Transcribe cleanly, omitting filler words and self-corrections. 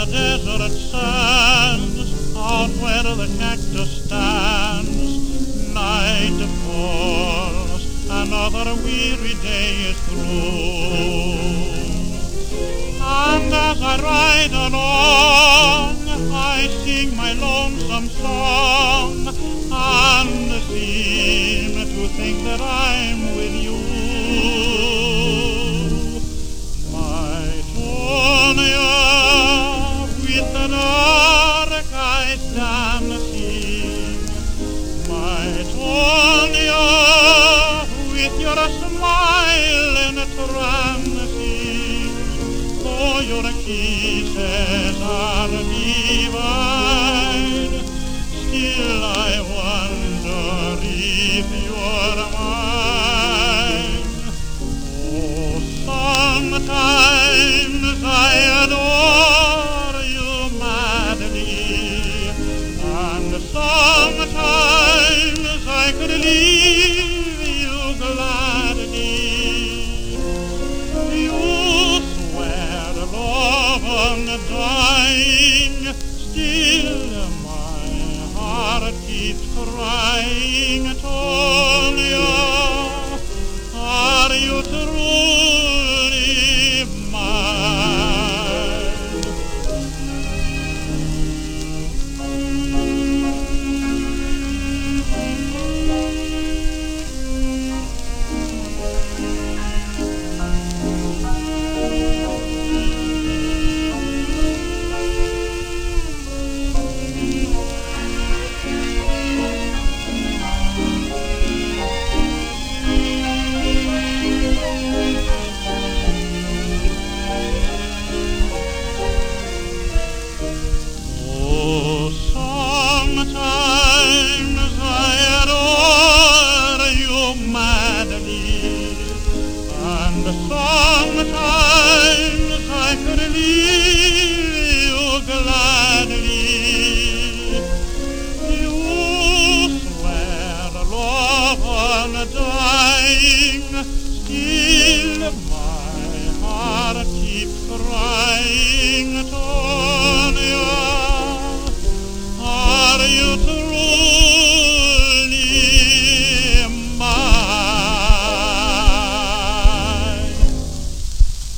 the desert sands, out where the cactus stands. Night falls, another weary day is through. And as I ride along, I sing my lonesome song, and seem to think that I'm with you. My Tonya, with the dark eyes dancing. My Tonya, with your smile entrancing. Oh, your kisses are divine. Still I wonder if you're mine. Oh, sometimes I adore you madly, and sometimes I could leave you gladly. You swear love undying, still my heart keeps crying. Tonya, are you truly mine? Sometimes I adore you madly, and sometimes I could leave you gladly. You swear love undying, still my heart keeps crying.